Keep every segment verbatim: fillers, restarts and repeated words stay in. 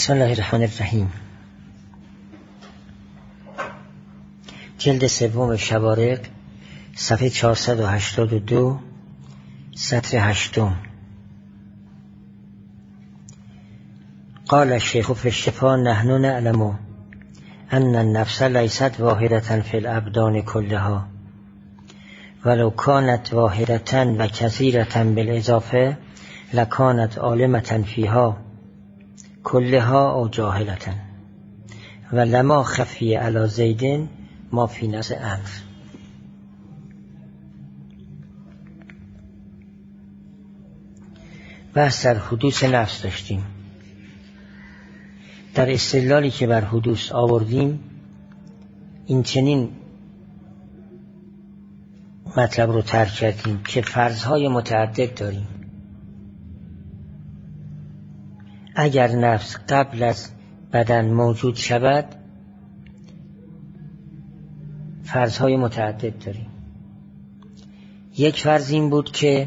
بسم الله الرحمن الرحیم. جلد سوم شوارق، صفحه چهارصد و هشتاد و دو، سطر هشتم. قال الشیخ فی الشفا: نحن نعلم ان النفس لیست واحدة فی الابدان کلها، ولو كانت واحدة و کثیرة بالاضافه لکانت عالمة فیها کلها او جاهلة، و لما خفی علی زید ما فی نفس امر. بحث در حدوث نفس داشتیم. در استدلالی که بر حدوث آوردیم این چنین مطلب رو ترک کردیم که فرضهای متعدد داریم. اگر نفس قبل از بدن موجود شود فرضهای متعدد داریم. یک فرض این بود که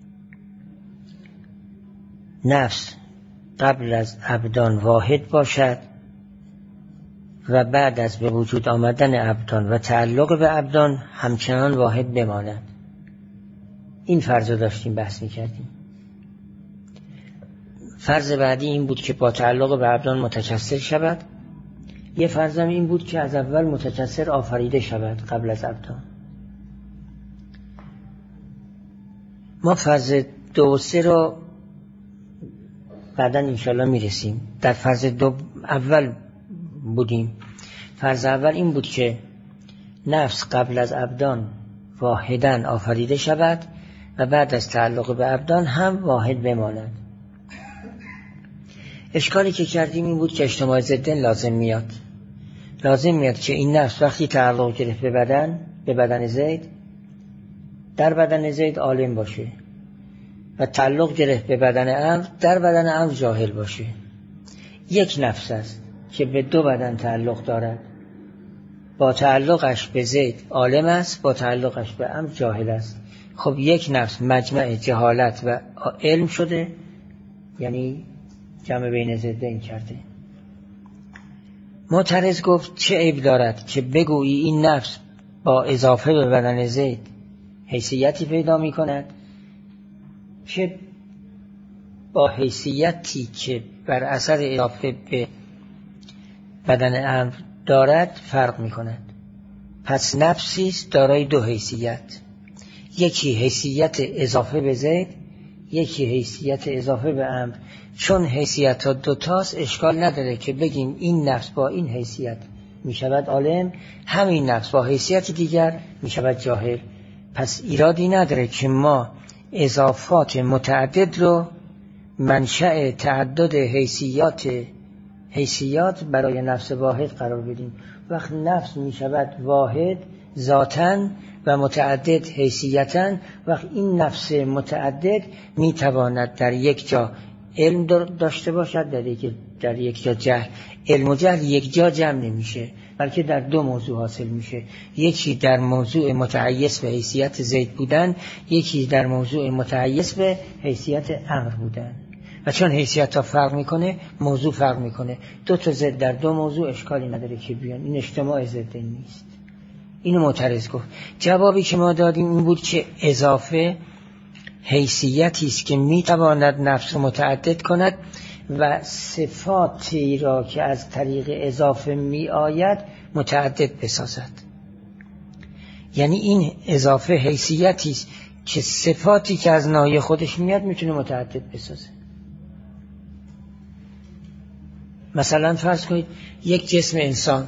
نفس قبل از ابدان واحد باشد و بعد از به وجود آمدن ابدان و تعلق به ابدان همچنان واحد بماند. این فرض رو داشتیم بحث می‌کردیم. فرض بعدی این بود که با تعلق به ابدان متکثر شود. یه فرضم این بود که از اول متکثر آفریده شود قبل از ابدان. ما فرض دو و سه رو بعدا انشالله میرسیم. در فرض دو اول بودیم. فرض اول این بود که نفس قبل از ابدان واحداً آفریده شود و بعد از تعلق به ابدان هم واحد بماند. اشکالی که کردیم این بود که اجتماع ضدن لازم میاد. لازم میاد که این نفس وقتی تعلق گرفت به بدن، به بدن زید، در بدن زید عالم باشه و تعلق گرفت به بدن عمرو، در بدن عمرو جاهل باشه. یک نفس است که به دو بدن تعلق دارد. با تعلقش به زید عالم است، با تعلقش به عمرو جاهل است. خب یک نفس مجمع جهالت و علم شده، یعنی جمع بین ضدین کرده. معترض گفت چه عیب دارد که بگویی این نفس با اضافه به بدن زید حیثیتی پیدا می کند که با حیثیتی که بر اثر اضافه به بدن عمرو دارد فرق می کند. پس نفسی است دارای دو حیثیت، یکی حیثیت اضافه به زید، یکی حیثیت اضافه به عمرو. چون حیثیت ها دوتاست اشکال نداره که بگیم این نفس با این حیثیت می شود عالم، همین نفس با حیثیت دیگر می شود جاهل. پس ایرادی نداره که ما اضافات متعدد رو منشأ تعدد حیثیات حیثیات برای نفس واحد قرار بدیم. وقت نفس می شود واحد ذاتاً و متعدد حیثیتاً، وقت این نفس متعدد می تواند در یک جا علم داشته باشد، در یک در یک جا جهل. علم و جهل یک جا جمع نمیشه، بلکه در دو موضوع حاصل میشه. یکی در موضوع متعیس به حیثیت زید بودن، یکی در موضوع متعیس به حیثیت عمرو بودن. و چون حیثیت ها فرق میکنه موضوع فرق میکنه. دو تا زد در دو موضوع اشکالی نداره که بیان. این اجتماع ضد نیست. اینو معترض گفت. جوابی که ما دادیم این بود که اضافه حیثیتی است که میتواند نفس متعدد کند و صفاتی را که از طریق اضافه می آید متعدد بسازد. یعنی این اضافه حیثیتی است که صفاتی که از ناحیه خودش میاد میتونه متعدد بسازه. مثلا فرض کنید یک جسم انسان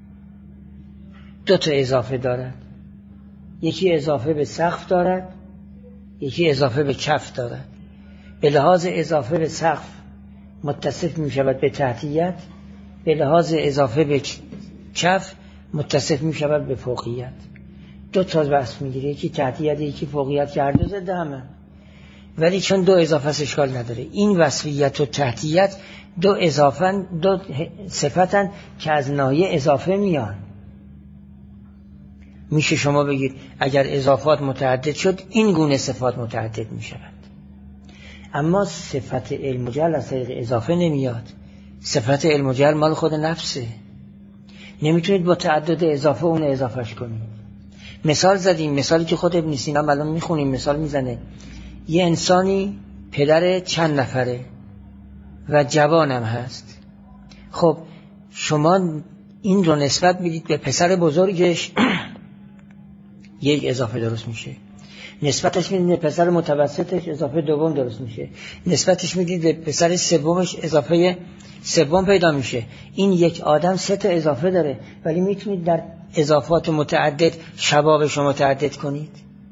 دو تا اضافه دارد. یکی اضافه به سقف دارد، یکی اضافه به کف دارد. به لحاظ اضافه به سقف متصف می شود به تحتیت، به لحاظ اضافه به کف متصف می شود به فوقیت. دو تا وصف می گیره، یکی تحتیت یکی فوقیت، که هر دو ضد همه. ولی چون دو اضافه است اشکال نداره. این وصفیت و تحتیت دو اضافن، دو صفتن که از ناحیه اضافه میان. میشه شما بگید اگر اضافات متعدد شد این گونه صفات متعدد می شود. اما صفت علم و جهل از طریق اضافه نمیاد. صفت علم و جهل مال خود نفسه، نمیتونید با تعدد اضافه اون اضافهش کنید. مثال زدیم، مثالی که خود ابن سینا الان میخونیم مثال میزنه، یه انسانی پدر چند نفره و جوانم هست. خب شما این رو نسبت میدید به پسر بزرگش یک اضافه درست میشه، نسبتش میدید به پسر متوسطش اضافه دوم درست میشه، نسبتش میدید به پسر سومش اضافه سوم پیدا میشه. این یک آدم سه تا اضافه داره، ولی میتونید در اضافات متعدد شبابش رو متعدد کنید.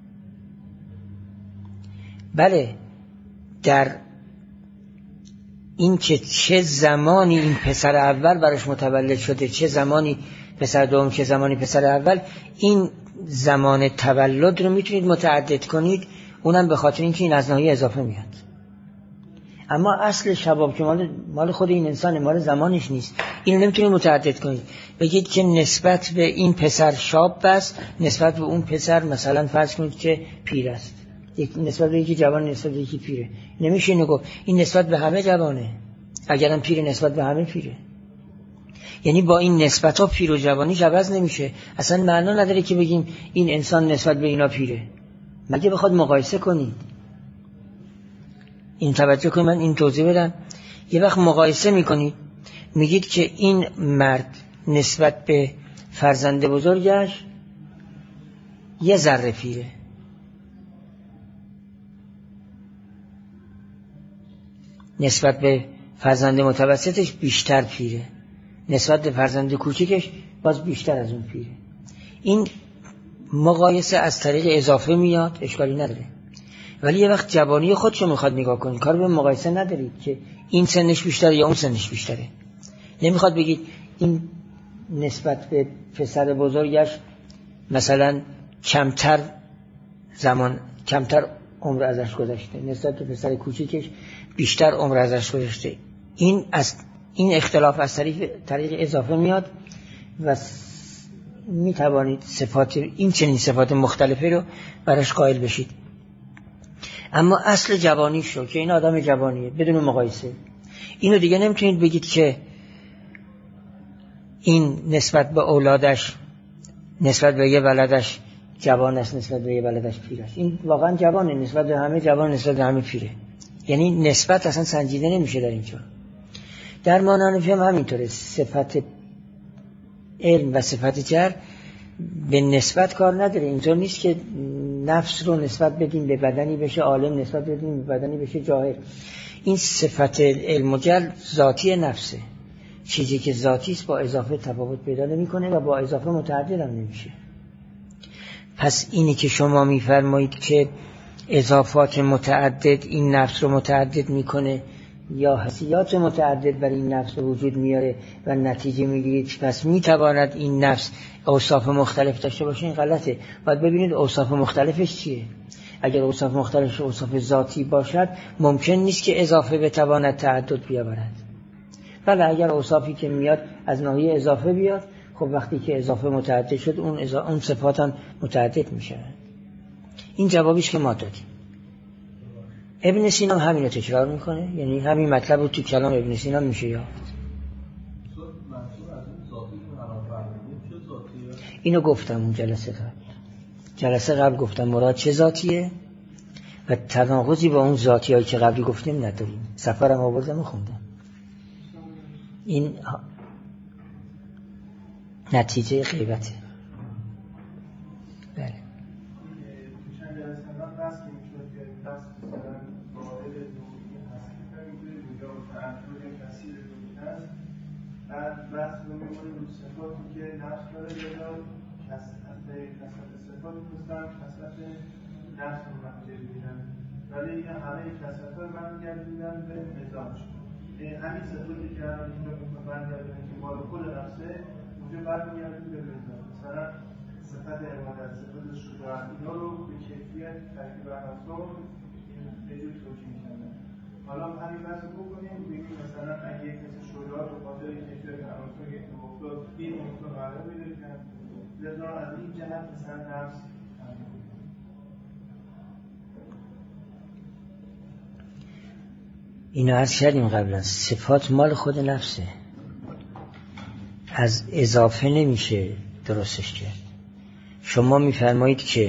بله، در این که چه زمانی این پسر اول براش متولد شده، چه زمانی پسر دوم، چه زمانی پسر اول، این زمان تولد رو میتونید متعدد کنید، اونم به خاطر اینکه این از ناحیه اضافه میاد. اما اصل شباب که مال مال خود این انسانه، مال زمانش نیست، اینو نمیتونید متعدد کنید. بگید که نسبت به این پسر شاب است، نسبت به اون پسر مثلا فرض کنید که پیر است، یک نسبت به یکی جوان، نسبت به یکی پیره. نمیشه اینو گفت این نسبت به همه جوانه، اگرم پیر نسبت به همه پیره. یعنی با این نسبت ها پیر و جوانی عوض نمیشه. اصلا معنا نداره که بگیم این انسان نسبت به اینا پیره، مگه بخواد مقایسه کنید. این توجه کنید، من این توضیح بدم. یه وقت مقایسه میکنید، میگید که این مرد نسبت به فرزند بزرگش یه ذره پیره، نسبت به فرزند متوسطش بیشتر پیره، نسبت به فرزند کوچکش باز بیشتر از اون پیره. این مقایسه از طریق اضافه میاد، اشکالی نداره. ولی یه وقت جوانی خودشو میخواد نگاه کنید، کار به مقایسه ندارید که این سنش بیشتره یا اون سنش بیشتره. نمیخواد بگید این نسبت به پسر بزرگش مثلا کمتر زمان، کمتر عمر ازش گذشته، نسبت به پسر کوچکش بیشتر عمر ازش گذشته. این از این اختلاف از طریق طریق اضافه میاد و می توانید صفات این چنین صفات مختلفی رو براش قائل بشید. اما اصل جوانی شو که این آدم جوانیه بدون مقایسه، اینو دیگه نمیتونید بگید که این نسبت به اولادش، نسبت به یه ولدش جوان است، نسبت به یه ولدش پیر است. این واقعا جوانه، نسبت به همه جوان، نسبت به همه پیره. یعنی نسبت اصلا سنجیده نمیشه در اینجا. در مانحنفی هم همینطوره، صفت علم و صفت جهل به نسبت کار نداره. اینطور نیست که نفس رو نسبت بدیم به بدنی بشه عالم، نسبت بدیم به بدنی بشه جاهل. این صفت علم و جهل ذاتی نفسه، چیزی که ذاتی است با اضافه تفاوت پیدا نمی‌کنه و با اضافه متعدد هم نمیشه. پس اینی که شما می‌فرمایید که اضافات متعدد این نفس رو متعدد می‌کنه یا حسیات متعدد برای این نفس رو وجود میاره و نتیجه میگیرید پس میتواند این نفس اوصاف مختلف داشته باشه، این غلطه. باید ببینید اوصاف مختلفش چیه. اگر اوصاف مختلفش اوصاف ذاتی باشد ممکن نیست که اضافه بتواند تعدد بیاورد. بله اگر اوصافی که میاد از ناحیه اضافه بیاد، خب وقتی که اضافه متعدد شد اون, اضا... اون صفات هم متعدد میشه. این جوابیش که ما دادیم. ابن سینا همین رو تکرار میکنه، یعنی همین مطلب رو تو کلام ابن سینا میشه یافت. اینو گفتم اون جلسه قبل جلسه قبل گفتم مراد چه ذاتیه و تناقضی با اون ذاتی هایی که قبلی گفتیم نداریم. سفرم آوردم و خوندم. این نتیجه غیبته. بله بعد بحث رو می‌کنیم رو صفاتی که نفس داره یا کسرت صفاتی هستن، کسرت نفس رو منجر میدن، ولی این همه کسرت رو منجر میدن به مزاج. همین صفاتی که هم اینجا منجر میدن که مال خود نفسه اونجا برمیگردیم به مزاج. مثلا صفت عبادت، صفت شجاعت، اینا رو به کیفیت ترکیب عناصر به جور توجیه می‌کنن. حالا همین بحث رو بکنیم بگیم مثلا اگه کسی شجاعت رو خاطر کیفیت عناصر که افتاد این عنصر قرار میده که لذا از این جهت مثلا نفس اینو عرض کردیم قبلا، صفات مال خود نفسه، از اضافه نمیشه درستش کرد. شما میفرمایید که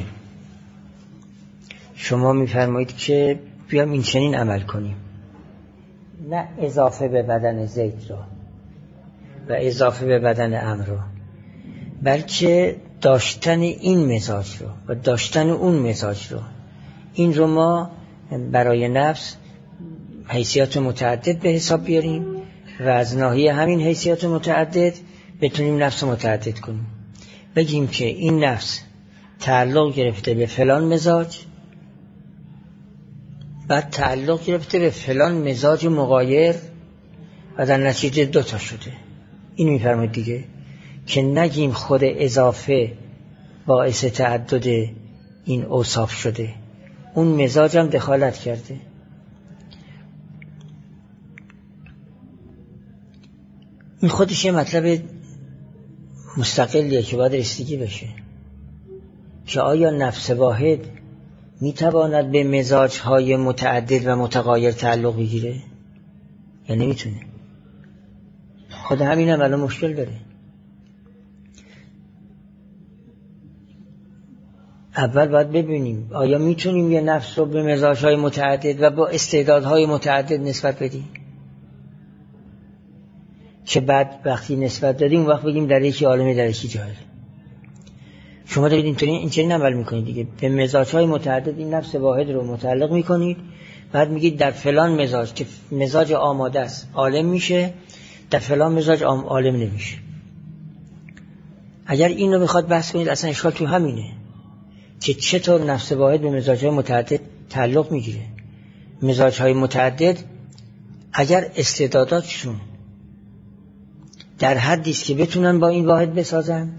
شما میفرمایید که بیام این چنین عمل کنیم، نه اضافه به بدن زید رو و اضافه به بدن عمرو رو، بلکه داشتن این مزاج رو و داشتن اون مزاج رو، این رو ما برای نفس حیثیت متعدد به حساب بیاریم و از ناحیه همین حیثیت متعدد بتونیم نفس متعدد کنیم. بگیم که این نفس تعلق گرفته به فلان مزاج، بعد تعلق گرفته به فلان مزاج مغایر و در نتیجه دوتا شده. این میفرماید دیگه که نگیم خود اضافه باعث تعدد این اوصاف شده، اون مزاج هم دخالت کرده. این خودش یه مطلب مستقلیه که باید رسیدگی بشه، که آیا نفس واحد میتواند به مزاجهای متعدد و متغایر تعلق بگیره یا نمیتونه؟ خود همین هم الان مشکل داره. اول باید ببینیم آیا میتونیم یه نفس رو به مزاجهای متعدد و با استعدادهای متعدد نسبت بدیم، که بعد وقتی نسبت دادیم وقت بگیم در یکی عالم در یکی جاهل. شما دارید اینطوری اینطوری عمل میکنید دیگه، به مزاجهای متعدد این نفس واحد رو متعلق میکنید، بعد میگید در فلان مزاج که مزاج آماده است عالم میشه، در فلان مزاج عالم نمیشه. اگر این رو بخواد بحث کنید اصلا اشکال تو همینه که چطور نفس واحد به مزاجهای متعدد تعلق میگیره. مزاجهای متعدد اگر استعداداتشون در حدی است که بتونن با این واحد بسازند،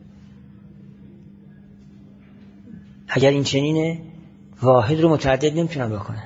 اگر این چنینه واحد رو متعدد نمیتونن بکنن.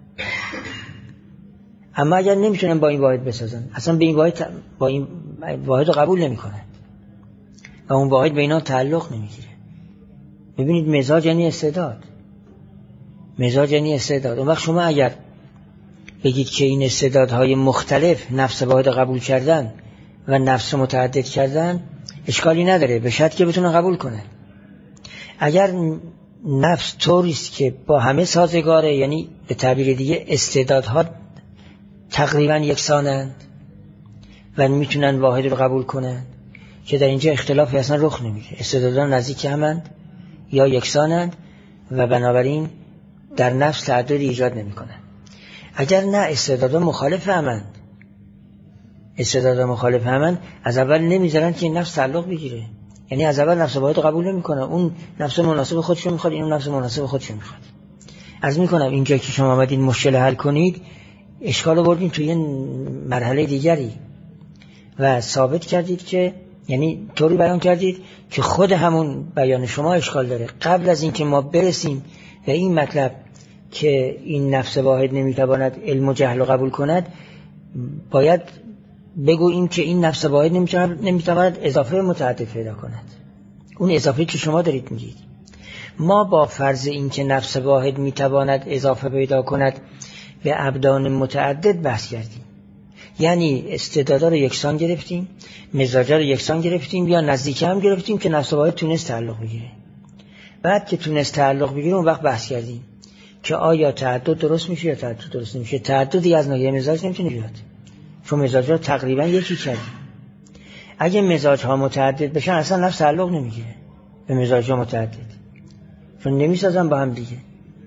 اما اگر نمیتونن با این واحد بسازن، اصلا به این واحد با این واحد رو قبول نمیکنن و اون واحد به اینا تعلق نمیگیره. ببینید مزاج یعنی استعداد، مزاج یعنی استعداد. اون وقت شما اگر بگید که این استعدادهای مختلف نفس واحد قبول کردن و نفس متعدد کردن، اشکالی نداره به شرطی که بتونن قبول کنن. اگر نفس طوریست که با همه سازگاره، یعنی به تعبیر دیگه استعدادها تقریبا یکسانند و میتونن واحد رو قبول کنن، که در اینجا اختلافی اصلا رخ نمیده، استعدادها نزدیک همند یا یکسانند و بنابراین در نفس تعددی ایجاد نمیکنن. اگر نه استعدادها مخالف همند، استعدادها مخالف همند، از اول نمیذارن که این نفس تعلق بگیره، یعنی از اول نفس واحد قبول نمیکنه، اون نفس مناسب خودشو میخواد، این نفس مناسب خودشو میخواد. عرض میکنم اینجا که شما آمدین مشکل حل کنید، اشکال رو بردین توی مرحله دیگری و ثابت کردید که، یعنی طوری بیان کردید که خود همون بیان شما اشکال داره. قبل از اینکه ما برسیم به این مطلب که این نفس واحد نمیتواند علم و جهل رو قبول کند، باید بگوییم که این نفس واحد نمیتواند اضافه متعدد پیدا کند. اون اضافه که شما دارید میگید. ما با فرض این که نفس واحد میتواند اضافه پیدا کند به ابدان متعدد بحث کردیم، یعنی استعدادا رو یکسان گرفتیم، مزاجا رو یکسان گرفتیم یا نزدیک هم گرفتیم که نفس واحد تونست تعلق بگیره. بعد که تونست تعلق بگیره اون وقت بحث کردیم که آیا تعدد درست میشه یا تعدد درست نمیشه. تعددی از ناحیه مزاج نمیتونه بیاد، چون مزاج ها تقریبا یکی کردیم. اگه مزاج ها متعدد بشن اصلا نفس تعلق نمیگیره به مزاج ها متعدد، چون نمیسازن با هم دیگه.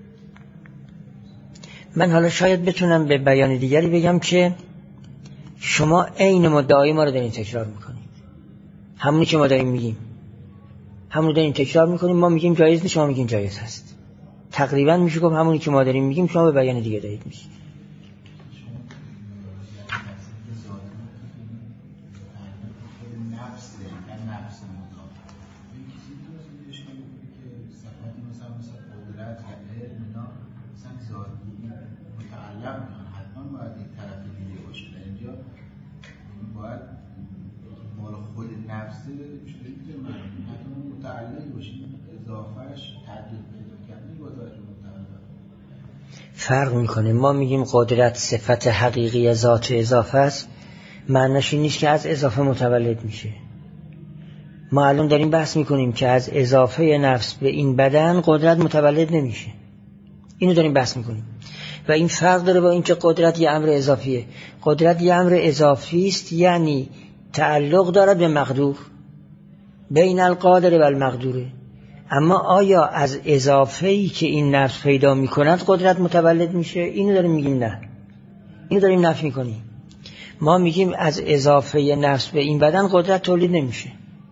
من حالا شاید بتونم به بیان دیگری بگم که شما عین مدعای ما رو دارین تکرار میکنید، همونی که ما داریم میگیم همون دارین تکرار میکنیم. ما میگیم جایز نیست، شما میگین جایز هست. تقریبا میشه گفت همونی که ما داریم میگیم شما به بیان دیگه دارید میگید. فرق میکنه. ما میگیم قدرت صفت حقیقی ذات اضافه است، معنیش این نیست که از اضافه متولد میشه. ما الان داریم بحث میکنیم که از اضافه نفس به این بدن قدرت متولد نمیشه، اینو داریم بحث میکنیم. و این فرق داره با اینکه قدرت یه امر اضافیه. قدرت یه امر اضافی است، یعنی تعلق دارد به مقدور، بین القادر و المقدوره. اما آیا از اضافه‌ای که این نفس پیدا میکند قدرت متولد میشه؟ اینو داریم میگیم نه، اینو داریم نفی میکنیم. ما میگیم از اضافه نفس به این بدن قدرت تولید نمیشه.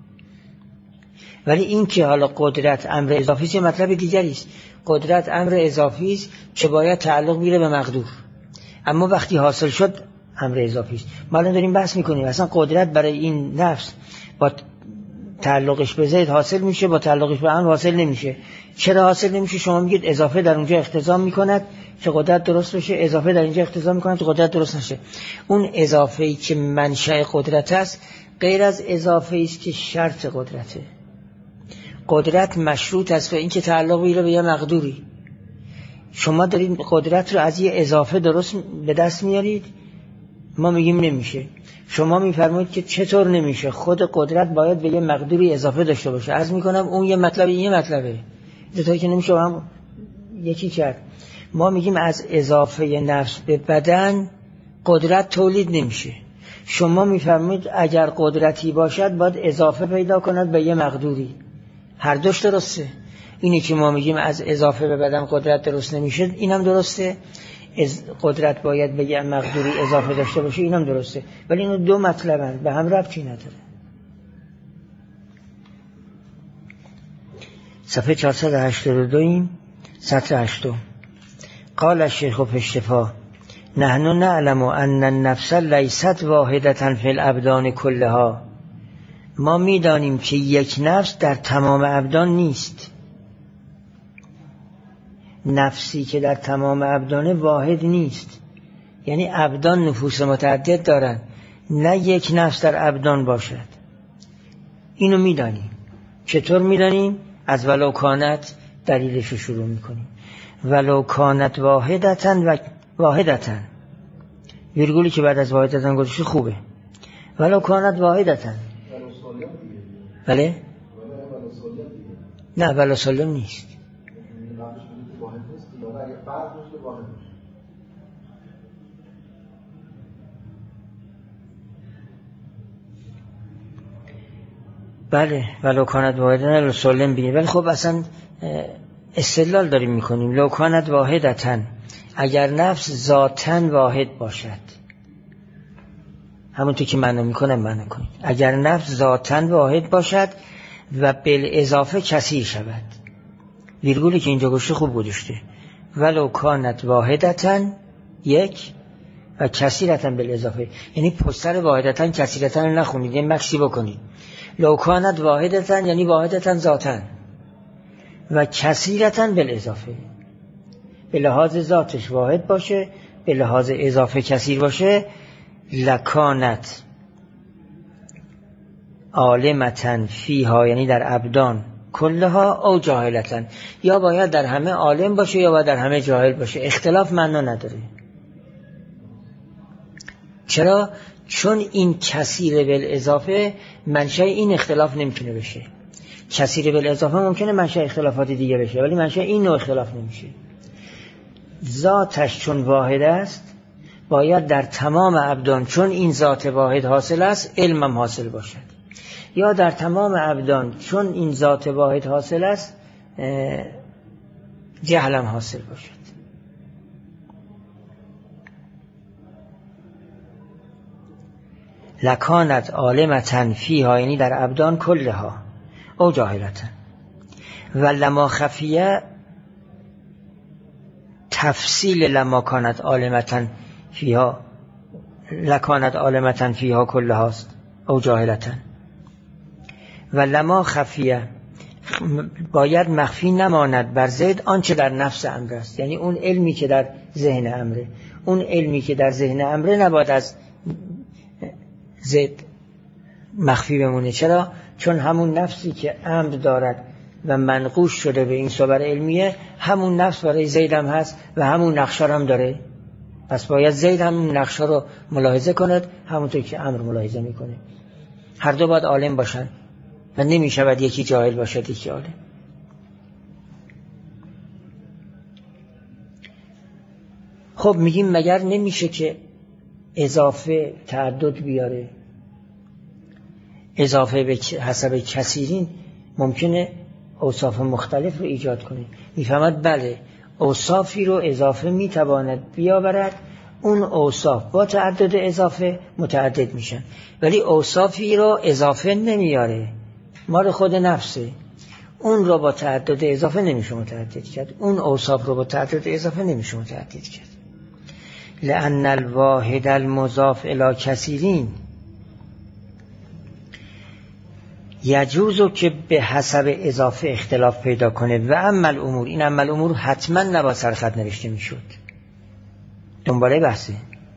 ولی این که حالا قدرت امر اضافی است مطلب دیگری است. قدرت امر اضافی است که باید تعلق بیاره به مقدور، اما وقتی حاصل شد امر اضافی است. ما الان داریم بحث میکنیم اصلا قدرت برای این نفس با تعلقش به زید حاصل میشه، با تعلقش به امر حاصل نمیشه. چرا حاصل نمیشه؟ شما میگید اضافه در اونجا اقتضا میکند که قدرت درست بشه، اضافه در اینجا اقتضا میکند که قدرت درست نشه. اون اضافه‌ای که منشأ قدرت است غیر از اضافه‌ای است که شرط قدرته. قدرت مشروط است به اینکه تعلق بگیره به یه مقدوری. شما دارید قدرت رو از یه اضافه درست به دست میارید، ما میگیم نمیشه. شما میفرمایید که چطور نمیشه؟ خود قدرت باید به یه مقدوری اضافه داشته باشه. عرض میکنم اون یه مطلب یه مطلبه، دوتایی که نمیشه هم یکی کرد. ما میگیم از اضافه نفس به بدن قدرت تولید نمیشه. شما میفرمایید اگر قدرتی باشد باید اضافه پیدا کند به یه مقدوری. هر دوش درسته. اینی که ما میگیم از اضافه به بدن قدرت درست نمیشه اینم درسته، از قدرت باید به یه مقدوری اضافه داشته باشه اینم درسته. ولی اینو دو مطلبن، به هم ربطی نداره. صفحه چهارصد و هشتاد و دو این سطر هشتم. قال الشیخ فی الشفا نحن نعلم ان النفس لیست واحدة فی الابدان كلها. ما میدانیم که یک نفس در تمام ابدان نیست. نفسی که در تمام ابدان واحد نیست، یعنی ابدان نفوس متعدد دارن، نه یک نفس در ابدان باشد. اینو میدانیم. چطور میدانیم؟ از ولو کانت دلیلش رو شروع میکنیم. ولو کانت واحدتن و واحدتن، ویرگولی که بعد از واحدتن گذاشته خوبه. ولو کانت واحدتن. بله؟ نه ولو سالم نیست. بله ولو کانت واحدتن ولو سالم بینی. ولی خب اصلا استدلال داریم میکنیم. لو کانت واحدتن، اگر نفس ذاتن واحد باشد، همونطور که معنی میکنم معنی کنید. اگر نفس ذاتن واحد باشد و بالاضافه کثیر شود، ویرگولی که اینجا گوشته خوب گذاشته. ولو کانت واحدتن یک و کثیرتن بالاضافه، یعنی پستر واحدتن کثیرتن رو نخونید، یه مکسی بکنید. لو کانت واحدتن یعنی واحدتن ذاتن و کثیرتن بالاضافه، به لحاظ ذاتش واحد باشه، به لحاظ اضافه کثیر باشه. لکانت عالمتن فیها، یعنی در ابدان کلها، او جاهلتن، یا باید در همه عالم باشه یا باید در همه جاهل باشه. اختلاف معنا نداره. چرا؟ چون این کثیر بالاضافه منشأ این اختلاف نمیتونه بشه. کثیر بالاضافه ممکنه منشأ اختلافات دیگه بشه، ولی منشأ این نوع اختلاف نمیشه. ذاتش چون واحد است باید در تمام ابدان چون این ذات واحد حاصل است علمم حاصل باشد، یا در تمام ابدان چون این ذات واحد حاصل است جهلم حاصل باشد. لکانت عالمتن فیها، یعنی در ابدان کلها، او جاهلتن. و لما خفیه تفصیل لما کانت عالمتن فیها، لکانت عالمتن فیها کلها است او جاهلتن. و لما خفیه باید مخفی نماند بر زید آنچه در نفس امر است، یعنی اون علمی که در ذهن امره، اون علمی که در ذهن امره نباید از زید مخفی بمونه. چرا؟ چون همون نفسی که امر دارد و منقوش شده به این صور علمیه، همون نفس برای زید هم هست و همون نقشه هم داره. پس باید زید هم نقشه رو ملاحظه کند همونطور که امر ملاحظه میکنه. هر دو باید عالم باشن و نمیشود یکی جاهل باشد یکی عالم. خب میگیم مگر نمیشه که اضافه تعدد بیاره؟ اضافه به حسب کثیرین ممکنه اوصاف مختلف رو ایجاد کنه. میفهمد بله اوصافی رو اضافه میتواند بیاورد، اون اوصاف با تعدد اضافه متعدد میشن، ولی اوصافی رو اضافه نمیاره، مال خود نفسه، اون رو با تعدد اضافه نمیشه متعدد کرد، اون اوصاف رو با تعدد اضافه نمیشه متعدد کرد. لأن الواحد المضاف الی کثیرین یجوزو که به حسب اضافه اختلاف پیدا کنه و اما الامور، این اما الامور حتما نباید سرخط نوشته میشد. دنباله بحثه.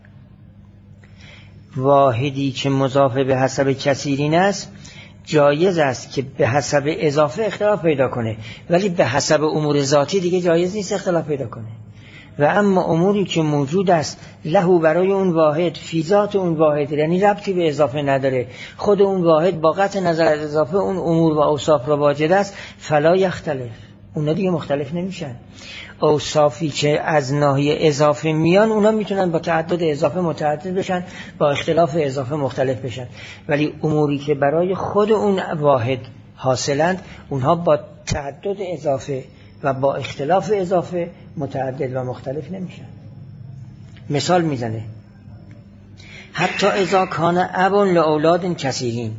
واحدی که مضاف به حسب کثیرین است جایز است که به حسب اضافه اختلاف پیدا کنه، ولی به حسب امور ذاتی دیگه جایز نیست اختلاف پیدا کنه. و اما اموری که موجود است لهو برای اون واحد فی ذات اون واحد، یعنی ربطی به اضافه نداره، خود اون واحد با قطع نظر از اضافه اون امور و اوصاف را واجد است، فلا یختلف، اونا دیگه مختلف نمیشن. اوصافی که از ناحیه اضافه میان اونا میتونن با تعدد اضافه متعدد بشن، با اختلاف اضافه مختلف بشن، ولی اموری که برای خود اون واحد حاصلند اونها با تعدد اضافه و با اختلاف اضافه متعدد و مختلف نمیشن. مثال میزنه حتی اذا کان اب لاولاد کثیرین،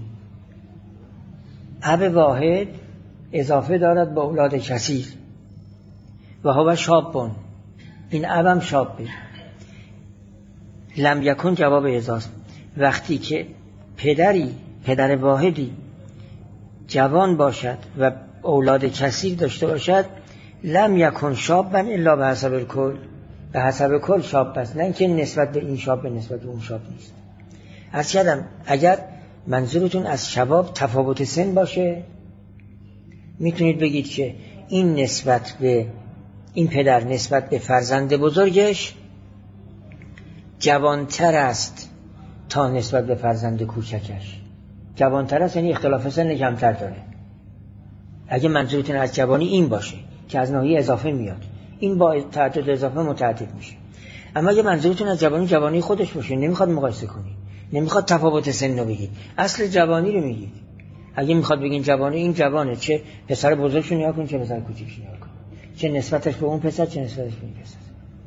اب واحد اضافه دارد با اولاد کثیر و هو شابون، این ابم شابه. لم یکن جواب اعزاز، وقتی که پدری پدر واحدی جوان باشد و اولاد کثیر داشته باشد، لم یکن شابا الا به حسب الکل، به حسب کل شاب است، نه اینکه نسبت به این شاب به نسبت به اون شاب نیست. عرض کردم اگر منظورتون از شباب تفاوت سن باشه میتونید بگید که این نسبت به این پدر نسبت به فرزند بزرگش جوانتر است تا نسبت به فرزند کوچکش. جوانتر است یعنی اختلاف سن کمتر داره. اگه منظورتون از جوانی این باشه که از ناحیه اضافه میاد، این با تعدد اضافه متعدد میشه. اما اگه منظورتون از جوانی جوانی خودش باشه، نمیخواد مقایسه کنید، نمیخواد تفاوت سن رو بگید، اصل جوانی رو میگید. اگه میخواد بگین جوانی، این جوانه، چه پسر بزرگشو نگاه کن چه پسر کوچیکشو نگاه کن، چه نسبتش به اون پسر چه نسبتش به این پسر.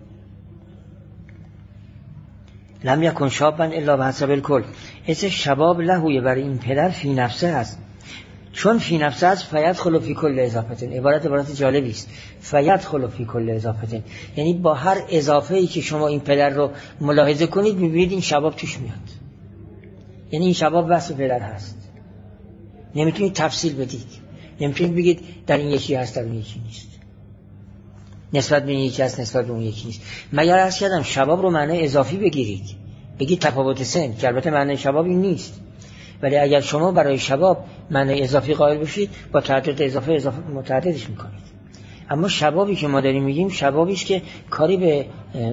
لم یکن شابا الا به حسب الکل، اسم شباب لهوی برای این پدر فی نفسه است، چون فی نفسه است فیدخل فی کل اضافتن. عبارت عبارت جالبی است، فیدخل فی کل اضافتن، یعنی با هر اضافه ای که شما این پدر رو ملاحظه کنید میبینید این شباب توش میاد، یعنی این شباب وصف پدر هست. نمیتونید تفصیل بدید، نمیتونید بگید در این یکی هست در اون یکی نیست، نسبت به این یکی هست نسبت به اون یکی نیست، مگر عرض کردم شباب رو معنی اضافی بگیرید، بگید تفاوت سن، که البته معنی شباب این نیست. ولی اگر شما برای شباب معنی اضافی قائل بشید با تعدد اضافه اضافه متعددش میکنید. اما شبابی که ما داریم میگیم شبابی است که کاری به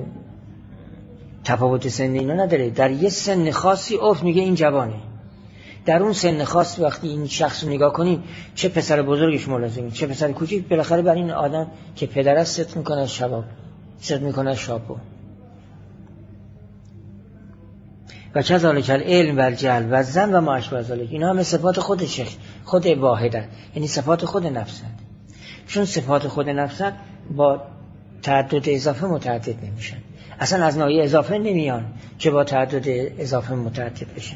تفاوت سن اینا نداره، در یه سن خاصی عرف میگه این جوانه، در اون سن خاص وقتی این شخص رو نگاه کنیم چه پسر بزرگش ملازمه چه پسر کوچیک، بالاخره بر این آدم که پدر است صدق میکنه از شباب، صدق میکنه از شابو. و کذالک العلم و الجهل و الظن و ما اشبه ذلک، اینا همه صفات خود شیخ خود واحدن، یعنی صفات خود نفسن. چون صفات خود نفسن با تعدد اضافه متعدد نمیشن، اصلا از ناحیه اضافه نمیان که با تعدد اضافه متعدد بشن.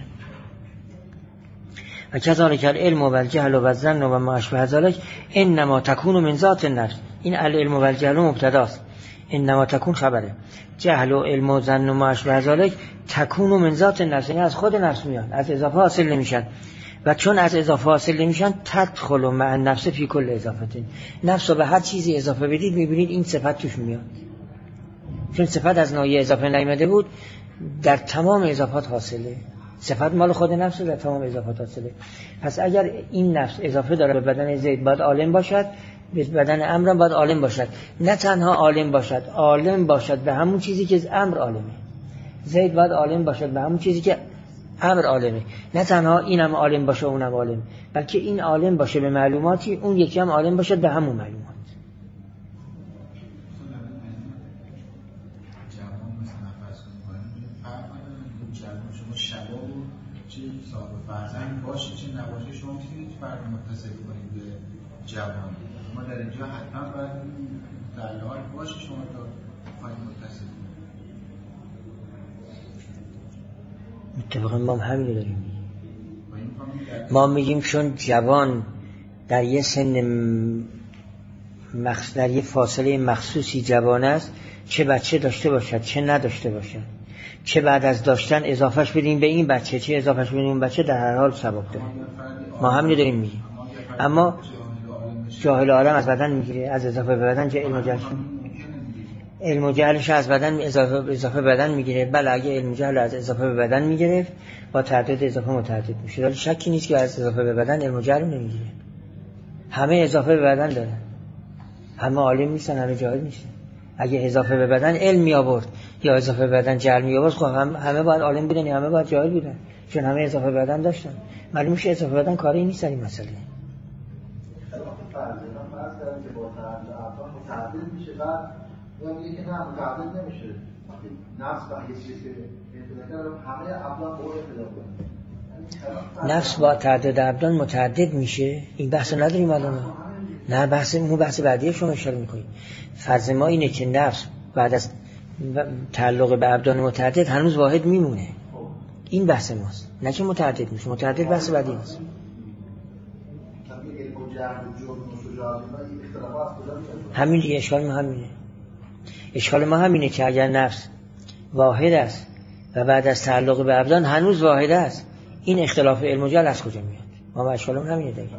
و کذالک العلم و الجهل و الظن و ما اشبه ذلک انما تکون من ذات النفس، این العلم و الجهل مبتداست، انما تکون خبره، جهل و علم و ظن و ما اشبه ذلک تکون من ذات النفس، یعنی از خود نفس میان، از اضافه حاصل نمیشن. و چون از اضافه حاصل نمیشن تدخل مع النفس فی کل اضافه، نفس رو به هر چیزی اضافه بدید میبینید این صفت توش میاد، چون صفت از ناحیه اضافه نیامده بود در تمام اضافات حاصله. صفت مال خود نفس در تمام اضافات حاصله. پس اگر این نفس اضافه داره به بدن زید باید عالم باشد، به بدن امر باید عالم باشد. نه تنها عالم باشد، عالم باشد به همون چیزی که امر عالمه. زید باید عالم باشد به همون چیزی که امر عالمه. نه تنها اینم عالم باشه اونم عالم، بلکه این عالم باشه به معلوماتی، اون یکی هم عالم باشه به همون معلومات. فرزند باشه چه نباشه شما میتونید فرد متصل کنید به جوان. ما در اینجا حتما باید در حال باشه شما تا فرد متصل کنید. متفقا ما هم همین داریم. ما میگیم چون جوان در یه سن مخصوص، در یه فاصله مخصوصی جوان است، چه بچه داشته باشد چه نداشته باشد، چه بعد از داشتن اضافهش بدیم به این بچه چه اضافهش بدیم اون بچه، در هر حال ثواب داره. ما هم نداریم میگیم. اما جاهل عالم از بدن میگیره، از اضافه به بدن چه علم و جهل، علم و جهلش از بدن اضافه اضافه به بدن میگیره. بله اگه علم و جهل از اضافه به بدن میگرفت با تعدد اضافه متعدد میشه، ولی شکی نیست که از اضافه به بدن علم و جهل نمیگیره. همه اضافه به بدن داره، همه عالم نیستن، همه جاهل نیستن. اگه اضافه به بدن علم می آورد یا اضافه به بدن جهل می آورد، خب هم همه باید عالم بودن یا همه باید جاهل بودن، چون همه اضافه به بدن داشتن. معلوم میشه اضافه به بدن کاری نیست این مسئله. متعدد میشه بعد میگه که نه متعدد نمیشه. نفس با یه چیزی که همه ابدان با اختلاف نفس با تعدد ابدان متعدد میشه، این بحث نداریم الان. نه بحث مو بحث بعدی شما اشاره میکنید. فرض ما اینه که نفس بعد از تعلق به ابدان متعدد هنوز واحد میمونه. این بحث ماست، نه که متعدد میشه. متعدد بحث بعدی ماست. همین دیگه اشکال ما همینه. اشکال ما همینه که اگر نفس واحد است و بعد از تعلق به ابدان هنوز واحد است، این اختلاف علم و جهل از کجا میاد؟ ما اشکال ما همینه دیگه.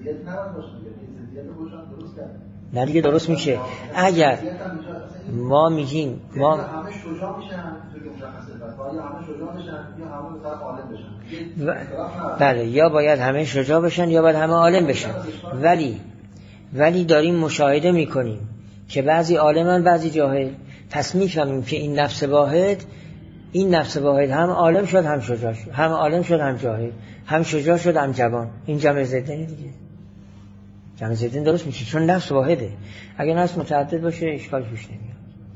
نه دیگه درست میشه. اگر ما میگیم ما همه شجاع میشن تو که مشخصه بعد یا همه شجاع بشن یا همه مثلا عالم بشن. و... بله یا باید همه شجاع بشن یا باید همه عالم بشن. ولی ولی داریم مشاهده میکنیم که بعضی عالمن بعضی جاهل. پس میفهمیم که این نفس واحد این نفس واحد هم عالم شد هم شجاع شد، هم عالم شد هم جاهل، هم شجاع شد هم جوان. این جمع ضدنی دیگه. جمع ضدن درست میشه چون نفس واحده. اگه نفس متعدد باشه اشکال پیش نمیاد.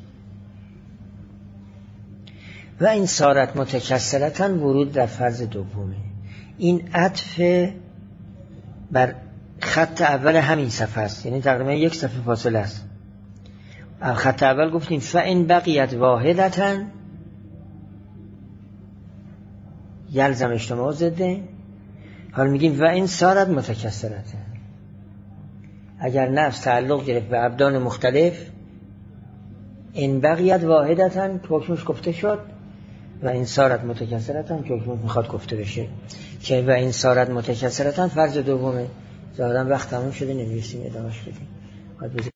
و این صارت متکثرتن ورود در فرض دومه. این عطف بر خط اول همین صفحه است، یعنی تقریبا یک صفحه فاصله است. خط اول گفتیم فإن بقیت واحدتن یلزم اجتماع ضده. حال میگیم و این صارت متکثرتن، اگر نفس تعلق گرفت به ابدان مختلف، این بقیت واحدتن که حکمش گفته شد، و این صارت متکثرتن که حکمش میخواد گفته بشه که و این صارت متکثرتن فرض دومه. ظاهرا وقت تموم شده، نمیرسیم ادامهش بدیم.